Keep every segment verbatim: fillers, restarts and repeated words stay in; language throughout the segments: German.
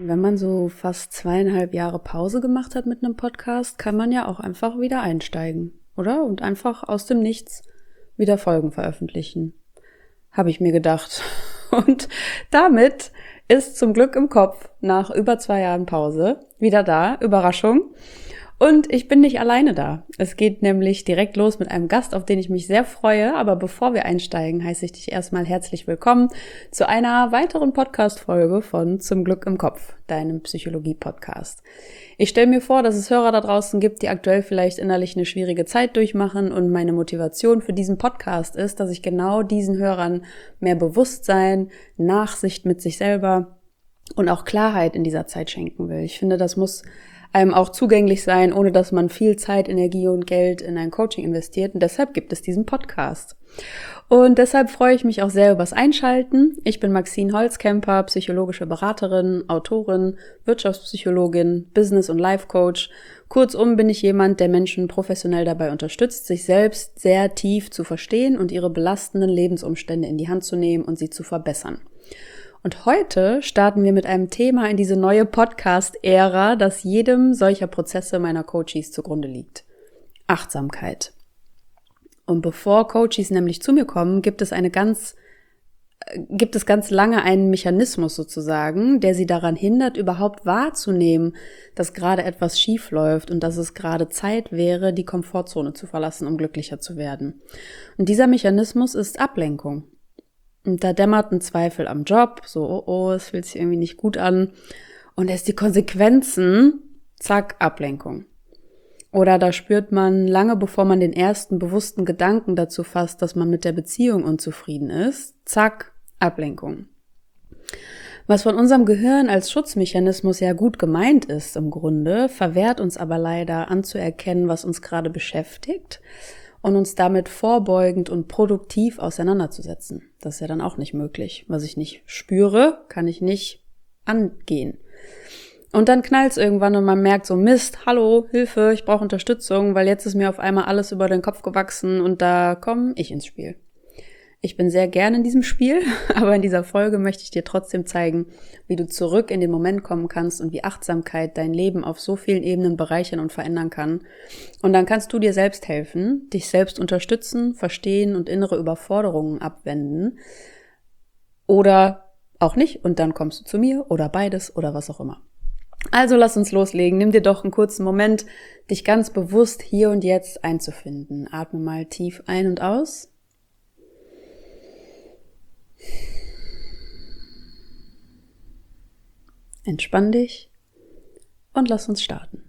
wenn man so fast zweieinhalb Jahre Pause gemacht hat mit einem Podcast, kann man ja auch einfach wieder einsteigen, oder? Und einfach aus dem Nichts wieder Folgen veröffentlichen. Habe ich mir gedacht. Und damit ist zum Glück im Kopf nach über zwei Jahren Pause wieder da. Überraschung. Und ich bin nicht alleine da. Es geht nämlich direkt los mit einem Gast, auf den ich mich sehr freue. Aber bevor wir einsteigen, heiße ich dich erstmal herzlich willkommen zu einer weiteren Podcast-Folge von Zum Glück im Kopf, deinem Psychologie-Podcast. Ich stelle mir vor, dass es Hörer da draußen gibt, die aktuell vielleicht innerlich eine schwierige Zeit durchmachen. Und meine Motivation für diesen Podcast ist, dass ich genau diesen Hörern mehr Bewusstsein, Nachsicht mit sich selber und auch Klarheit in dieser Zeit schenken will. Ich finde, das muss einem auch zugänglich sein, ohne dass man viel Zeit, Energie und Geld in ein Coaching investiert. Und deshalb gibt es diesen Podcast. Und deshalb freue ich mich auch sehr übers Einschalten. Ich bin Maxine Holzkemper, psychologische Beraterin, Autorin, Wirtschaftspsychologin, Business- und Life-Coach. Kurzum bin ich jemand, der Menschen professionell dabei unterstützt, sich selbst sehr tief zu verstehen und ihre belastenden Lebensumstände in die Hand zu nehmen und sie zu verbessern. Und heute starten wir mit einem Thema in diese neue Podcast-Ära, das jedem solcher Prozesse meiner Coaches zugrunde liegt. Achtsamkeit. Und bevor Coaches nämlich zu mir kommen, gibt es eine ganz, gibt es ganz lange einen Mechanismus sozusagen, der sie daran hindert, überhaupt wahrzunehmen, dass gerade etwas schief läuft und dass es gerade Zeit wäre, die Komfortzone zu verlassen, um glücklicher zu werden. Und dieser Mechanismus ist Ablenkung. Und da dämmert ein Zweifel am Job, so, oh, oh, es fühlt sich irgendwie nicht gut an. Und erst die Konsequenzen, zack, Ablenkung. Oder da spürt man, lange bevor man den ersten bewussten Gedanken dazu fasst, dass man mit der Beziehung unzufrieden ist, zack, Ablenkung. Was von unserem Gehirn als Schutzmechanismus ja gut gemeint ist im Grunde, verwehrt uns aber leider anzuerkennen, was uns gerade beschäftigt, und uns damit vorbeugend und produktiv auseinanderzusetzen. Das ist ja dann auch nicht möglich. Was ich nicht spüre, kann ich nicht angehen. Und dann knallt es irgendwann und man merkt so, Mist, hallo, Hilfe, ich brauche Unterstützung, weil jetzt ist mir auf einmal alles über den Kopf gewachsen und da komme ich ins Spiel. Ich bin sehr gerne in diesem Spiel, aber in dieser Folge möchte ich dir trotzdem zeigen, wie du zurück in den Moment kommen kannst und wie Achtsamkeit dein Leben auf so vielen Ebenen bereichern und verändern kann. Und dann kannst du dir selbst helfen, dich selbst unterstützen, verstehen und innere Überforderungen abwenden. Oder auch nicht und dann kommst du zu mir oder beides oder was auch immer. Also lass uns loslegen. Nimm dir doch einen kurzen Moment, dich ganz bewusst hier und jetzt einzufinden. Atme mal tief ein und aus. Entspann dich und lass uns starten.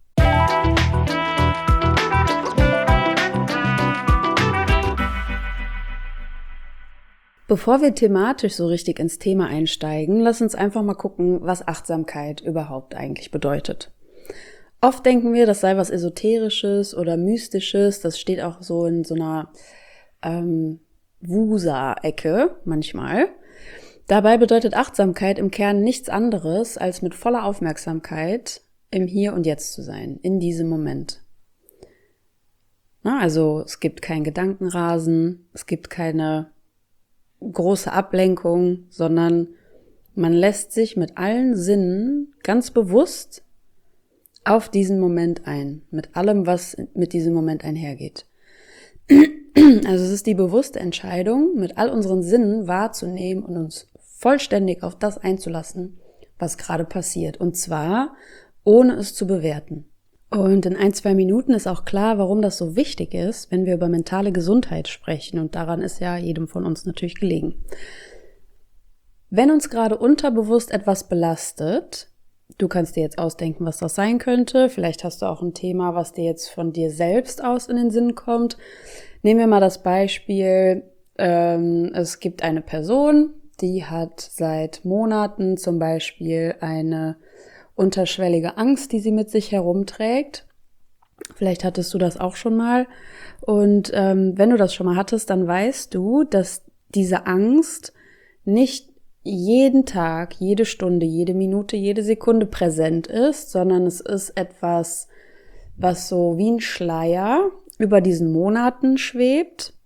Bevor wir thematisch so richtig ins Thema einsteigen, lass uns einfach mal gucken, was Achtsamkeit überhaupt eigentlich bedeutet. Oft denken wir, das sei was Esoterisches oder Mystisches, das steht auch so in so einer ähm, Wusa-Ecke manchmal. Dabei bedeutet Achtsamkeit im Kern nichts anderes, als mit voller Aufmerksamkeit im Hier und Jetzt zu sein, in diesem Moment. Na, also es gibt kein Gedankenrasen, es gibt keine große Ablenkung, sondern man lässt sich mit allen Sinnen ganz bewusst auf diesen Moment ein, mit allem, was mit diesem Moment einhergeht. Also es ist die bewusste Entscheidung, mit all unseren Sinnen wahrzunehmen und uns vollständig auf das einzulassen, was gerade passiert. Und zwar, ohne es zu bewerten. Und in ein, zwei Minuten ist auch klar, warum das so wichtig ist, wenn wir über mentale Gesundheit sprechen. Und daran ist ja jedem von uns natürlich gelegen. Wenn uns gerade unterbewusst etwas belastet, du kannst dir jetzt ausdenken, was das sein könnte. Vielleicht hast du auch ein Thema, was dir jetzt von dir selbst aus in den Sinn kommt. Nehmen wir mal das Beispiel, ähm, es gibt eine Person, die hat seit Monaten zum Beispiel eine unterschwellige Angst, die sie mit sich herumträgt. Vielleicht hattest du das auch schon mal. Und ähm, wenn du das schon mal hattest, dann weißt du, dass diese Angst nicht jeden Tag, jede Stunde, jede Minute, jede Sekunde präsent ist, sondern es ist etwas, was so wie ein Schleier über diesen Monaten schwebt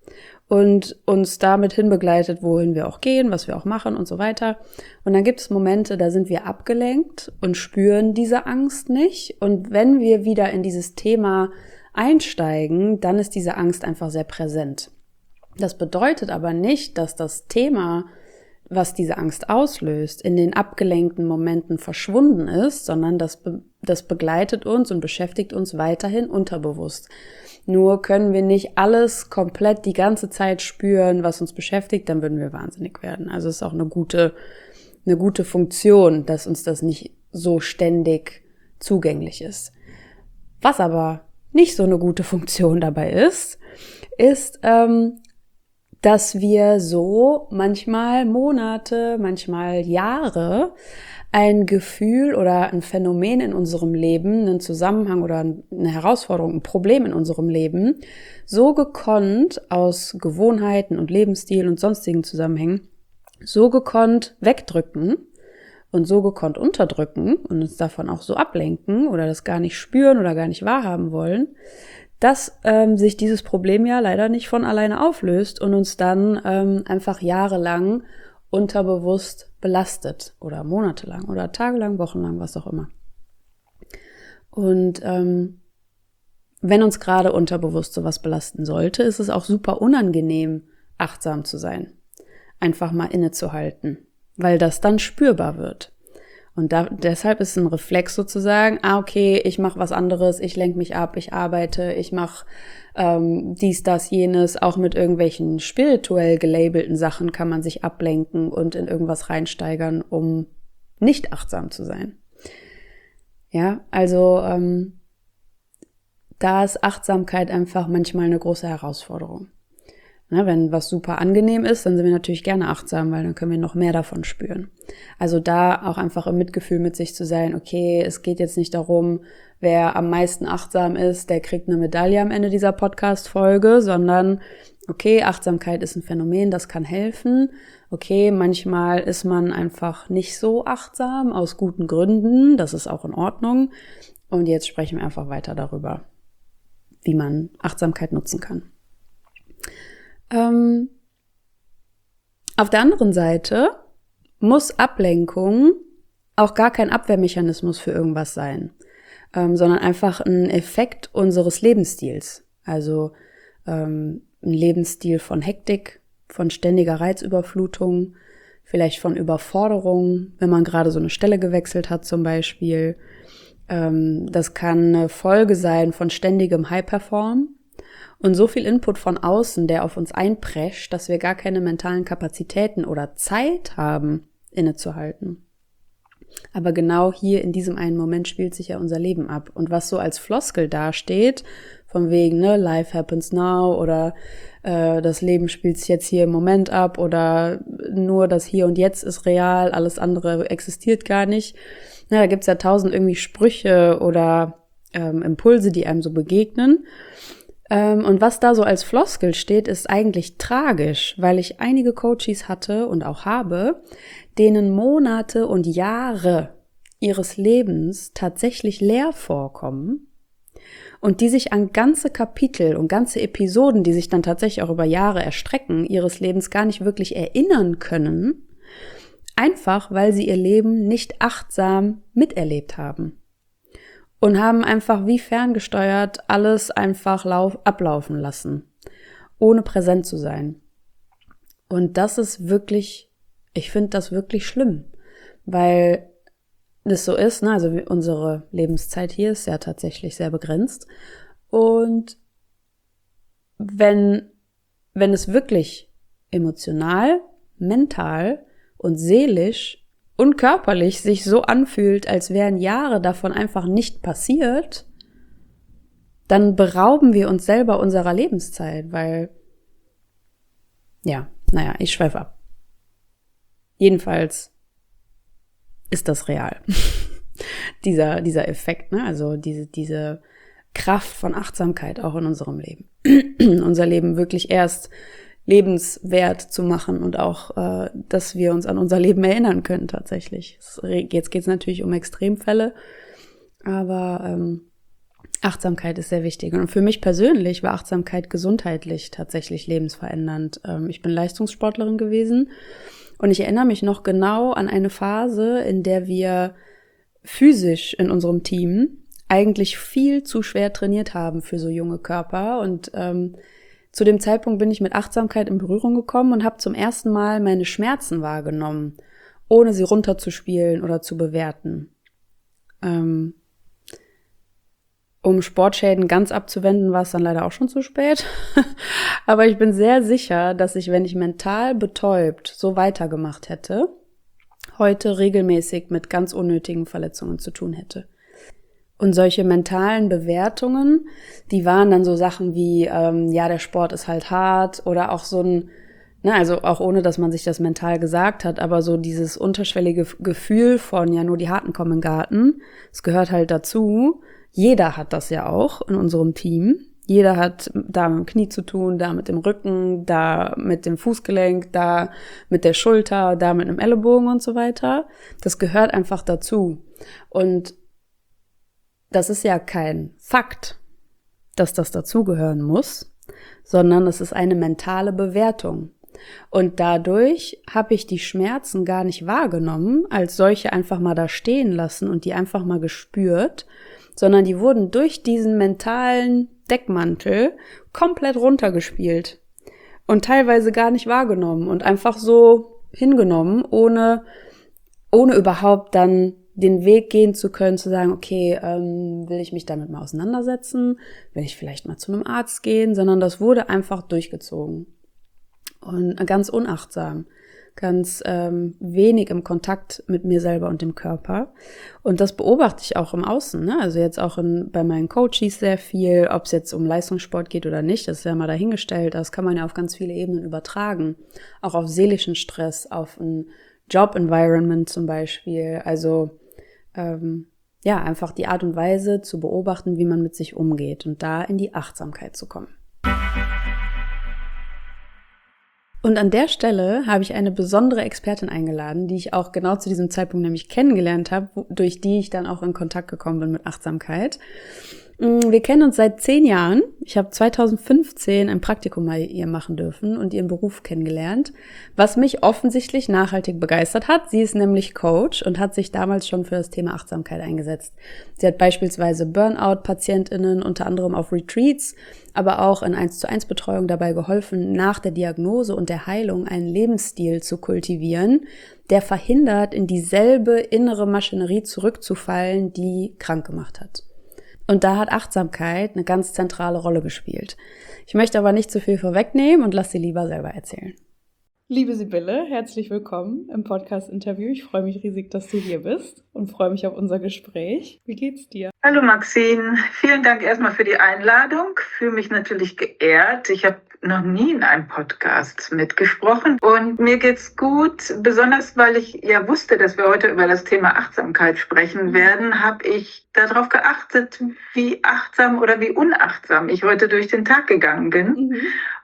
und uns damit hinbegleitet, wohin wir auch gehen, was wir auch machen und so weiter. Und dann gibt es Momente, da sind wir abgelenkt und spüren diese Angst nicht. Und wenn wir wieder in dieses Thema einsteigen, dann ist diese Angst einfach sehr präsent. Das bedeutet aber nicht, dass das Thema, was diese Angst auslöst, in den abgelenkten Momenten verschwunden ist, sondern das, be- das begleitet uns und beschäftigt uns weiterhin unterbewusst. Nur können wir nicht alles komplett die ganze Zeit spüren, was uns beschäftigt, dann würden wir wahnsinnig werden. Also es ist auch eine gute, eine gute Funktion, dass uns das nicht so ständig zugänglich ist. Was aber nicht so eine gute Funktion dabei ist, ist, ähm, dass wir so manchmal Monate, manchmal Jahre ein Gefühl oder ein Phänomen in unserem Leben, einen Zusammenhang oder eine Herausforderung, ein Problem in unserem Leben so gekonnt aus Gewohnheiten und Lebensstil und sonstigen Zusammenhängen so gekonnt wegdrücken und so gekonnt unterdrücken und uns davon auch so ablenken oder das gar nicht spüren oder gar nicht wahrhaben wollen, dass ähm, sich dieses Problem ja leider nicht von alleine auflöst und uns dann ähm, einfach jahrelang unterbewusst belastet oder monatelang oder tagelang, wochenlang, was auch immer. Und ähm, wenn uns gerade unterbewusst sowas belasten sollte, ist es auch super unangenehm, achtsam zu sein. Einfach mal innezuhalten, weil das dann spürbar wird. Und da, deshalb ist ein Reflex sozusagen, ah okay, ich mache was anderes, ich lenke mich ab, ich arbeite, ich mache ähm, dies, das, jenes. Auch mit irgendwelchen spirituell gelabelten Sachen kann man sich ablenken und in irgendwas reinsteigern, um nicht achtsam zu sein. Ja, also ähm, da ist Achtsamkeit einfach manchmal eine große Herausforderung. Na, wenn was super angenehm ist, dann sind wir natürlich gerne achtsam, weil dann können wir noch mehr davon spüren. Also da auch einfach im Mitgefühl mit sich zu sein, okay, es geht jetzt nicht darum, wer am meisten achtsam ist, der kriegt eine Medaille am Ende dieser Podcast-Folge, sondern okay, Achtsamkeit ist ein Phänomen, das kann helfen. Okay, manchmal ist man einfach nicht so achtsam, aus guten Gründen, das ist auch in Ordnung. Und jetzt sprechen wir einfach weiter darüber, wie man Achtsamkeit nutzen kann. Ähm, auf der anderen Seite muss Ablenkung auch gar kein Abwehrmechanismus für irgendwas sein, ähm, sondern einfach ein Effekt unseres Lebensstils. Also ähm, ein Lebensstil von Hektik, von ständiger Reizüberflutung, vielleicht von Überforderung, wenn man gerade so eine Stelle gewechselt hat zum Beispiel. Ähm, das kann eine Folge sein von ständigem High-Perform. Und so viel Input von außen, der auf uns einprescht, dass wir gar keine mentalen Kapazitäten oder Zeit haben, innezuhalten. Aber genau hier in diesem einen Moment spielt sich ja unser Leben ab. Und was so als Floskel dasteht, von wegen, ne, life happens now oder äh, das Leben spielt sich jetzt hier im Moment ab oder nur das Hier und Jetzt ist real, alles andere existiert gar nicht. Na, da gibt's ja tausend irgendwie Sprüche oder ähm, Impulse, die einem so begegnen. Und was da so als Floskel steht, ist eigentlich tragisch, weil ich einige Coaches hatte und auch habe, denen Monate und Jahre ihres Lebens tatsächlich leer vorkommen und die sich an ganze Kapitel und ganze Episoden, die sich dann tatsächlich auch über Jahre erstrecken, ihres Lebens gar nicht wirklich erinnern können, einfach weil sie ihr Leben nicht achtsam miterlebt haben. Und haben einfach wie ferngesteuert alles einfach lauf, ablaufen lassen, ohne präsent zu sein. Und das ist wirklich, ich finde das wirklich schlimm, weil das so ist, ne? Also unsere Lebenszeit hier ist ja tatsächlich sehr begrenzt. Und wenn, wenn es wirklich emotional, mental und seelisch und körperlich sich so anfühlt, als wären Jahre davon einfach nicht passiert, dann berauben wir uns selber unserer Lebenszeit, weil, ja, naja, ich schweife ab. Jedenfalls ist das real. dieser, dieser Effekt, ne? Also diese, diese Kraft von Achtsamkeit auch in unserem Leben. Unser Leben wirklich erst lebenswert zu machen und auch, äh, dass wir uns an unser Leben erinnern können tatsächlich. Jetzt geht es natürlich um Extremfälle, aber ähm, Achtsamkeit ist sehr wichtig. Und für mich persönlich war Achtsamkeit gesundheitlich tatsächlich lebensverändernd. Ich bin Leistungssportlerin gewesen und ich erinnere mich noch genau an eine Phase, in der wir physisch in unserem Team eigentlich viel zu schwer trainiert haben für so junge Körper. Und ähm, zu dem Zeitpunkt bin ich mit Achtsamkeit in Berührung gekommen und habe zum ersten Mal meine Schmerzen wahrgenommen, ohne sie runterzuspielen oder zu bewerten. Ähm, Um Sportschäden ganz abzuwenden, war es dann leider auch schon zu spät. Aber ich bin sehr sicher, dass ich, wenn ich mental betäubt so weitergemacht hätte, heute regelmäßig mit ganz unnötigen Verletzungen zu tun hätte. Und solche mentalen Bewertungen, die waren dann so Sachen wie, ähm, ja, der Sport ist halt hart oder auch so ein, ne, also auch ohne, dass man sich das mental gesagt hat, aber so dieses unterschwellige Gefühl von, ja, nur die Harten kommen in den Garten, es gehört halt dazu. Jeder hat das ja auch in unserem Team. Jeder hat da mit dem Knie zu tun, da mit dem Rücken, da mit dem Fußgelenk, da mit der Schulter, da mit einem Ellenbogen und so weiter. Das gehört einfach dazu. Und das ist ja kein Fakt, dass das dazugehören muss, sondern es ist eine mentale Bewertung. Und dadurch habe ich die Schmerzen gar nicht wahrgenommen, als solche einfach mal da stehen lassen und die einfach mal gespürt, sondern die wurden durch diesen mentalen Deckmantel komplett runtergespielt und teilweise gar nicht wahrgenommen und einfach so hingenommen, ohne, ohne überhaupt dann den Weg gehen zu können, zu sagen, okay, ähm, will ich mich damit mal auseinandersetzen, will ich vielleicht mal zu einem Arzt gehen, sondern das wurde einfach durchgezogen und ganz unachtsam. Ganz ähm, wenig im Kontakt mit mir selber und dem Körper. Und das beobachte ich auch im Außen, ne? Also jetzt auch in, bei meinen Coaches sehr viel, ob es jetzt um Leistungssport geht oder nicht, das ist ja mal dahingestellt. Das kann man ja auf ganz viele Ebenen übertragen. Auch auf seelischen Stress, auf ein Job-Environment zum Beispiel. Also ähm, ja, einfach die Art und Weise zu beobachten, wie man mit sich umgeht und da in die Achtsamkeit zu kommen. Und an der Stelle habe ich eine besondere Expertin eingeladen, die ich auch genau zu diesem Zeitpunkt nämlich kennengelernt habe, durch die ich dann auch in Kontakt gekommen bin mit Achtsamkeit. Wir kennen uns seit zehn Jahren. Ich habe zweitausendfünfzehn ein Praktikum bei ihr machen dürfen und ihren Beruf kennengelernt, was mich offensichtlich nachhaltig begeistert hat. Sie ist nämlich Coach und hat sich damals schon für das Thema Achtsamkeit eingesetzt. Sie hat beispielsweise Burnout-PatientInnen unter anderem auf Retreats, aber auch in eins zu eins Betreuung dabei geholfen, nach der Diagnose und der Heilung einen Lebensstil zu kultivieren, der verhindert, in dieselbe innere Maschinerie zurückzufallen, die krank gemacht hat. Und da hat Achtsamkeit eine ganz zentrale Rolle gespielt. Ich möchte aber nicht zu viel vorwegnehmen und lasse sie lieber selber erzählen. Liebe Sibylle, herzlich willkommen im Podcast-Interview. Ich freue mich riesig, dass du hier bist und freue mich auf unser Gespräch. Wie geht's dir? Hallo Maxine, vielen Dank erstmal für die Einladung. Ich fühle mich natürlich geehrt. Ich habe noch nie in einem Podcast mitgesprochen und mir geht's gut. Besonders weil ich ja wusste, dass wir heute über das Thema Achtsamkeit sprechen werden, habe ich darauf geachtet, wie achtsam oder wie unachtsam ich heute durch den Tag gegangen bin. Mhm.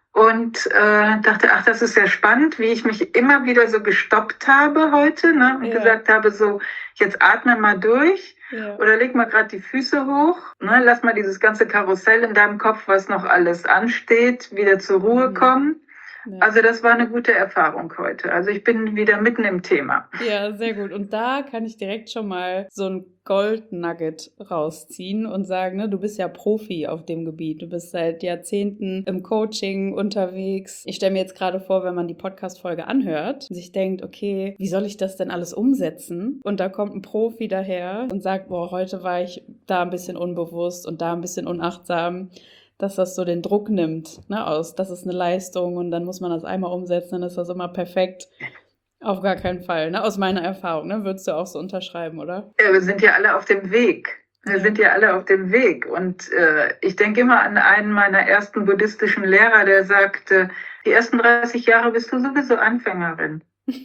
Und äh, dachte, ach, das ist sehr spannend, wie ich mich immer wieder so gestoppt habe heute, ne? Und ja. gesagt habe, so, jetzt atme mal durch ja. oder leg mal gerade die Füße hoch, ne? Lass mal dieses ganze Karussell in deinem Kopf, was noch alles ansteht, wieder zur Ruhe mhm. kommen. Ja. Also das war eine gute Erfahrung heute. Also ich bin wieder mitten im Thema. Ja, sehr gut. Und da kann ich direkt schon mal so ein Gold-Nugget rausziehen und sagen, ne, du bist ja Profi auf dem Gebiet. Du bist seit Jahrzehnten im Coaching unterwegs. Ich stelle mir jetzt gerade vor, wenn man die Podcast-Folge anhört und sich denkt, okay, wie soll ich das denn alles umsetzen? Und da kommt ein Profi daher und sagt, boah, heute war ich da ein bisschen unbewusst und da ein bisschen unachtsam, dass das so den Druck nimmt, ne, aus, das ist eine Leistung und dann muss man das einmal umsetzen, dann ist das immer perfekt. Auf gar keinen Fall, ne, aus meiner Erfahrung, ne, würdest du auch so unterschreiben, oder? Ja, wir sind ja alle auf dem Weg. Wir ja. sind ja alle auf dem Weg und äh, ich denke immer an einen meiner ersten buddhistischen Lehrer, der sagte, die ersten dreißig Jahre bist du sowieso Anfängerin.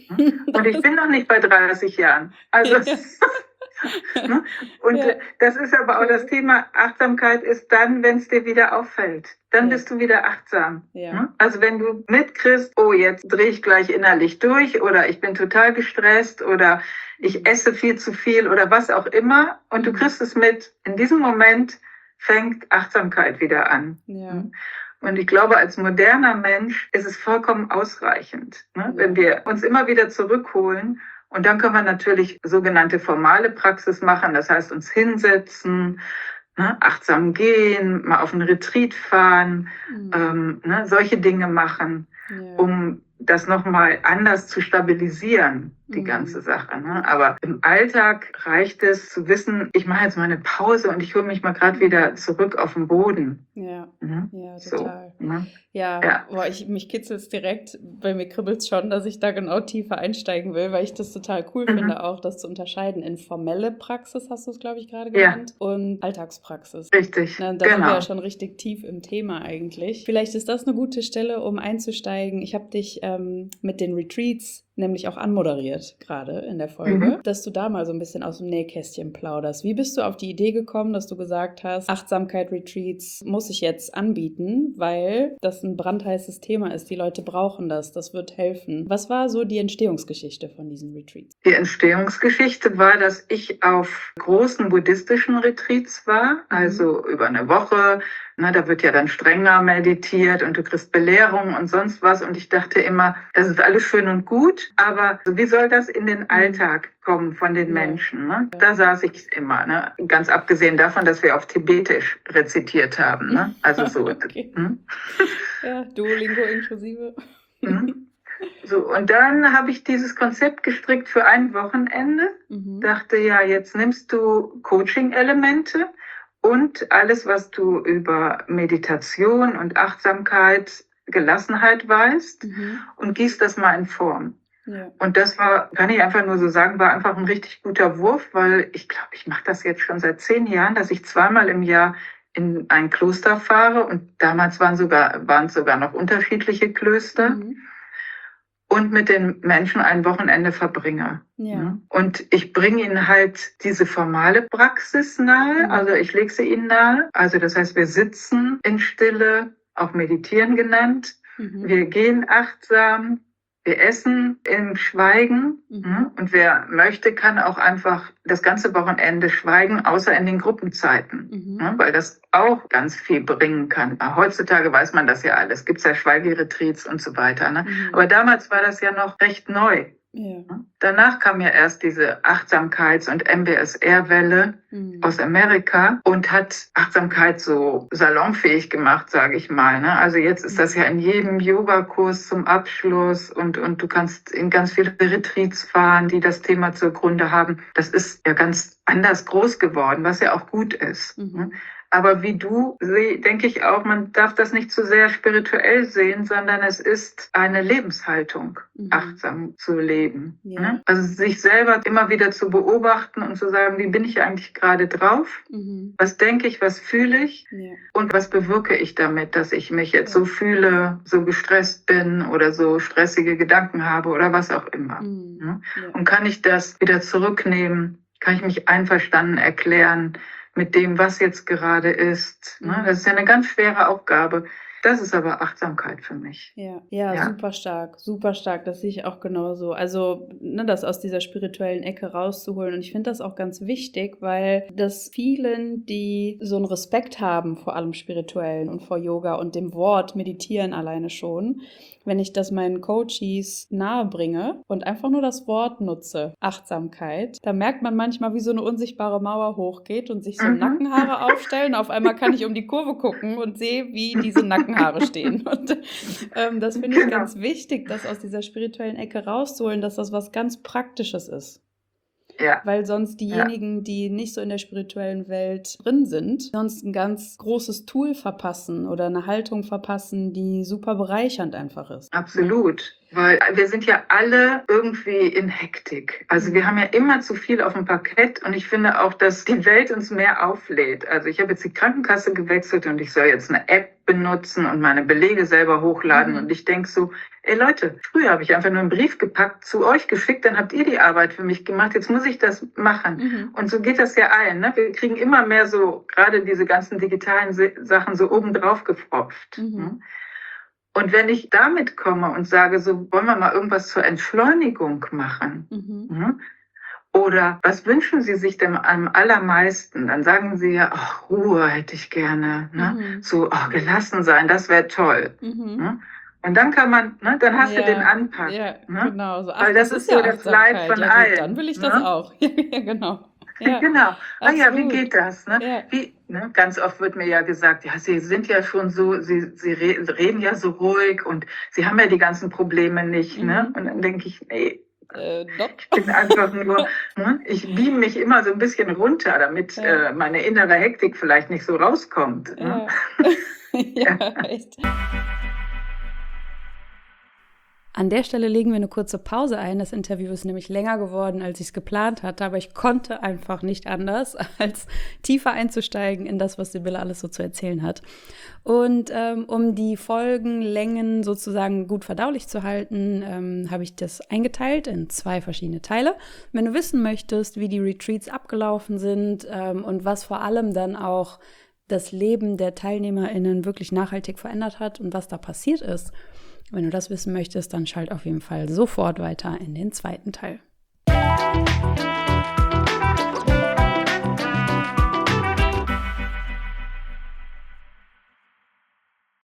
Und ich bin noch nicht bei dreißig Jahren. Also ja. Und ja. das ist aber auch das Thema, Achtsamkeit ist dann, wenn es dir wieder auffällt. Dann ja. bist du wieder achtsam. Ja. Also wenn du mitkriegst, oh, jetzt drehe ich gleich innerlich durch oder ich bin total gestresst oder ich esse viel zu viel oder was auch immer und du kriegst es mit, in diesem Moment fängt Achtsamkeit wieder an. Ja. Und ich glaube, als moderner Mensch ist es vollkommen ausreichend, ne? Wenn wir uns immer wieder zurückholen. Und dann können wir natürlich sogenannte formale Praxis machen, das heißt uns hinsetzen, ne, achtsam gehen, mal auf einen Retreat fahren, mhm. ähm, ne, solche Dinge machen, ja. um das nochmal anders zu stabilisieren, die mhm. ganze Sache. Ne? Aber im Alltag reicht es zu wissen, ich mache jetzt mal eine Pause und ich hole mich mal gerade mhm. wieder zurück auf den Boden. Ja, mhm. ja, total. So, ne? Ja, ja. Boah, ich, mich kitzelt es direkt, bei mir kribbelt es schon, dass ich da genau tiefer einsteigen will, weil ich das total cool mhm. finde, auch das zu unterscheiden in formelle Praxis, hast du es, glaube ich, gerade genannt, ja. und Alltagspraxis. Richtig, Na, da genau. sind wir ja schon richtig tief im Thema eigentlich. Vielleicht ist das eine gute Stelle, um einzusteigen. Ich habe dich ähm, mit den Retreats nämlich auch anmoderiert, gerade in der Folge, mhm. dass du da mal so ein bisschen aus dem Nähkästchen plauderst. Wie bist du auf die Idee gekommen, dass du gesagt hast, Achtsamkeit-Retreats muss ich jetzt anbieten, weil das ein brandheißes Thema ist. Die Leute brauchen das, das wird helfen. Was war so die Entstehungsgeschichte von diesen Retreats? Die Entstehungsgeschichte war, dass ich auf großen buddhistischen Retreats war, also mhm. über eine Woche. Na, da wird ja dann strenger meditiert und du kriegst Belehrungen und sonst was. Und ich dachte immer, das ist alles schön und gut, aber wie soll das in den Alltag kommen von den ja. Menschen? Ne? Da saß ich immer, ne? Ganz abgesehen davon, dass wir auf Tibetisch rezitiert haben. Ne? Also so. Okay. Hm? Ja, Duolingo inklusive. Hm? So, und dann habe ich dieses Konzept gestrickt für ein Wochenende. Mhm. Dachte, ja, jetzt nimmst du Coaching-Elemente und alles, was du über Meditation und Achtsamkeit, Gelassenheit weißt, mhm. und gießt das mal in Form. Ja. Und das war, kann ich einfach nur so sagen, war einfach ein richtig guter Wurf, weil ich glaube, ich mache das jetzt schon seit zehn Jahren, dass ich zweimal im Jahr in ein Kloster fahre und damals waren sogar, waren es sogar noch unterschiedliche Klöster. Mhm. Und mit den Menschen ein Wochenende verbringe. Ja. Und ich bringe ihnen halt diese formale Praxis nahe, also ich lege sie ihnen nahe. Also das heißt, wir sitzen in Stille, auch meditieren genannt. Mhm. Wir gehen achtsam, wir essen im Schweigen. Mhm. Und wer möchte, kann auch einfach das ganze Wochenende schweigen, außer in den Gruppenzeiten, mhm. weil das auch ganz viel bringen kann. Heutzutage weiß man das ja alles, gibt es ja Schweigeretreats und so weiter. Ne? Mhm. Aber damals war das ja noch recht neu. Ja. Danach kam ja erst diese Achtsamkeits- und M B S R-Welle mhm. aus Amerika und hat Achtsamkeit so salonfähig gemacht, sage ich mal. Ne? Also jetzt ist das ja in jedem Yoga-Kurs zum Abschluss und, und du kannst in ganz viele Retreats fahren, die das Thema zur Grunde haben. Das ist ja ganz anders groß geworden, was ja auch gut ist. Mhm. Ne? Aber wie du, denke ich auch, man darf das nicht zu sehr spirituell sehen, sondern es ist eine Lebenshaltung, mhm. achtsam zu leben. Ja. Ne? Also sich selber immer wieder zu beobachten und zu sagen, wie bin ich eigentlich gerade drauf? Mhm. Was denke ich, was fühle ich? Ja. Und was bewirke ich damit, dass ich mich jetzt ja. so fühle, so gestresst bin oder so stressige Gedanken habe oder was auch immer. Mhm. Ne? Ja. Und kann ich das wieder zurücknehmen? Kann ich mich einverstanden erklären mit dem, was jetzt gerade ist. Mhm. Das ist ja eine ganz schwere Aufgabe. Das ist aber Achtsamkeit für mich. Ja, ja, ja, super stark, super stark. Das sehe ich auch genauso. Also, ne, das aus dieser spirituellen Ecke rauszuholen. Und ich finde das auch ganz wichtig, weil das vielen, die so einen Respekt haben vor allem Spirituellen und vor Yoga und dem Wort Meditieren alleine schon, wenn ich das meinen Coaches nahebringe und einfach nur das Wort nutze, Achtsamkeit, da merkt man manchmal, wie so eine unsichtbare Mauer hochgeht und sich so mhm. Nackenhaare aufstellen. Auf einmal kann ich um die Kurve gucken und sehe, wie diese Nackenhaare stehen. Und ähm, das finde ich ganz wichtig, das aus dieser spirituellen Ecke rauszuholen, dass das was ganz Praktisches ist. Ja. Weil sonst diejenigen, ja. die nicht so in der spirituellen Welt drin sind, sonst ein ganz großes Tool verpassen oder eine Haltung verpassen, die super bereichernd einfach ist. Absolut. Weil wir sind ja alle irgendwie in Hektik. Also wir haben ja immer zu viel auf dem Parkett und ich finde auch, dass die Welt uns mehr auflädt. Also ich habe jetzt die Krankenkasse gewechselt und ich soll jetzt eine App benutzen und meine Belege selber hochladen. Mhm. Und ich denke so, ey Leute, früher habe ich einfach nur einen Brief gepackt, zu euch geschickt, dann habt ihr die Arbeit für mich gemacht, jetzt muss ich das machen. Mhm. Und so geht das ja allen. Ne? Wir kriegen immer mehr so, gerade diese ganzen digitalen Sachen so obendrauf gefropft. Mhm. Ne? Und wenn ich damit komme und sage, so wollen wir mal irgendwas zur Entschleunigung machen, mhm. ne? Oder was wünschen Sie sich denn am allermeisten? Dann sagen Sie ja, ach, Ruhe hätte ich gerne. Ne? Mhm. So, ach, gelassen sein, das wäre toll. Mhm. Ne? Und dann kann man, ne, dann hast du den Ja, Anpack. ja, Ne? genau. So, ach, Weil das das ist ist so ja das Leid Achtsamkeit. von Ja gut, dann allen. will ich das Ne? auch. Ja, genau. Ja, Genau. Ah ja, wie absolut. geht das? Ne? Ja. Wie, ne? Ganz oft wird mir ja gesagt, ja, Sie sind ja schon so, Sie, Sie re reden ja so ruhig und Sie haben ja die ganzen Probleme nicht. Ne? Mhm. Und dann denke ich, nee, Äh, doch. ich bin einfach nur, ne? Ich beam mich immer so ein bisschen runter, damit Ja, äh, meine innere Hektik vielleicht nicht so rauskommt. Ne? ja. Ja, echt. An der Stelle legen wir eine kurze Pause ein. Das Interview ist nämlich länger geworden, als ich es geplant hatte, aber ich konnte einfach nicht anders, als tiefer einzusteigen in das, was Sibylle alles so zu erzählen hat. Und ähm, um die Folgenlängen sozusagen gut verdaulich zu halten, ähm, habe ich das eingeteilt in zwei verschiedene Teile. Wenn du wissen möchtest, wie die Retreats abgelaufen sind ähm, und was vor allem dann auch das Leben der TeilnehmerInnen wirklich nachhaltig verändert hat und was da passiert ist, wenn du das wissen möchtest, dann schalt auf jeden Fall sofort weiter in den zweiten Teil.